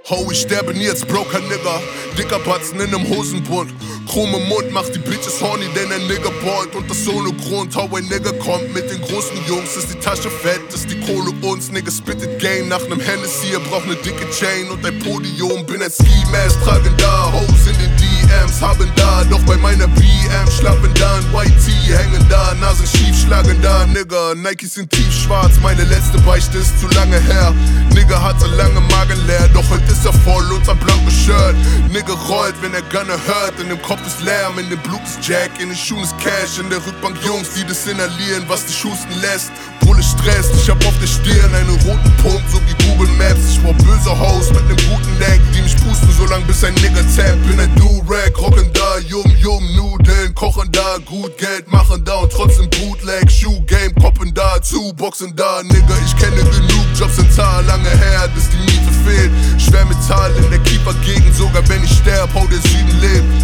Ho, ich sterbe nie als broker Nigger. Dicker Batzen in nem Hosenbund. Krumme Mund macht die Bitches horny, denn ein Nigger ballt. Und das ohne Grund, how ein Nigger kommt mit den großen Jungs. Ist die Tasche fett, ist die Kohle uns. Nigger spittet Game nach nem Hennessy. Er braucht ne dicke Chain und ein Podium. Bin ein Ski-Mask, tragen da Hoes in den DMs. Haben da, doch bei meiner BM schlafen da. Ein White Tee hängen da, Nasen schief schlagen da. Nigger, Nikes sind tiefschwarz. Meine letzte Beichte ist zu lange her. Nigger hat so lange Magen leer, doch heute ist er voll und sein blankes Shirt. Nigger rollt, wenn er Gunner hört. In dem Kopf ist Lärm, in dem Blut ist Jack, in den Schuhen ist Cash. In der Rückbank Jungs, die das inhalieren, was dich husten lässt. Bulle stresst, ich hab auf der Stirn einen roten Punkt, so wie Google Maps. Ich brauch böse Hoes mit nem guten Neck, die mich pusten, solang bis ein Nigger tappt. Bin ein Do-Rag, rocken da, Nudeln, kochen da, gut Geld machen da und trotzdem Bootleg. Shoe-Game, poppen da, zu, Boxen da, Nigger. Ich kenne genug Jobs in Zahl, lange her, bis die Miete fehlt. Schwer Metall in der Kiefergegend, sogar wenn ich sterb, hau der Süden lebt.